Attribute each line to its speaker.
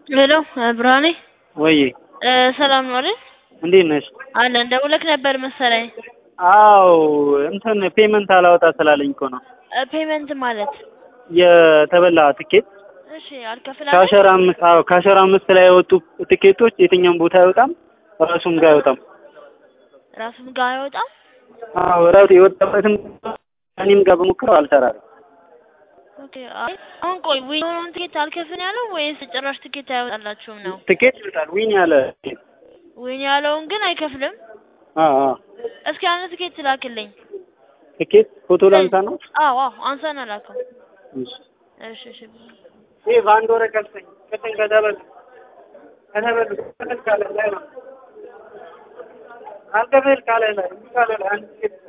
Speaker 1: ሄሎ ብርሃኔ
Speaker 2: ወይ
Speaker 1: ሰላም ነው አይደል?
Speaker 2: እንዴት ነሽ?
Speaker 1: አለ እንደውለክ ነበር መሰለኝ።
Speaker 2: አዎ እንትን ፔመንት አላወጣ ስላለኝ እኮ ነው።
Speaker 1: ፔመንት ማለት
Speaker 2: የተበላ ትኬት
Speaker 1: እሺ አልከፍላለሁ።
Speaker 2: ካሸራ አምስት ላይ የወጡ ትኬቶች የትኛውም ቦታ አይወጣም፣ ራሱም ጋር አይወጣም።
Speaker 1: ራሱም ጋር አይወጣም?
Speaker 2: አዎ ራሱ የወጣበትም እኔም ጋር በሞክረው አልሰራም።
Speaker 1: ኦኬ አሁን ቆይ ዊን ትኬት አልከፍል ያለው ወይስ ጭራሽ ትኬት አይወጣላችሁም ነው?
Speaker 2: ትኬት ይወጣል ዊን ያለ
Speaker 1: ዊን ያለውን ግን አይከፍልም?
Speaker 2: አዎ
Speaker 1: እስኪ አንተ ትኬት ላክልኝ።
Speaker 2: ትኬት ፎቶ ላንሳ ነው?
Speaker 1: አዎ አንሳና ላከው። እሺ
Speaker 2: ይሄ ቫንዶረ ከልሰኝ ከተበል ካለ ላይ ነው አልከፍል ካለ ላይ አንድ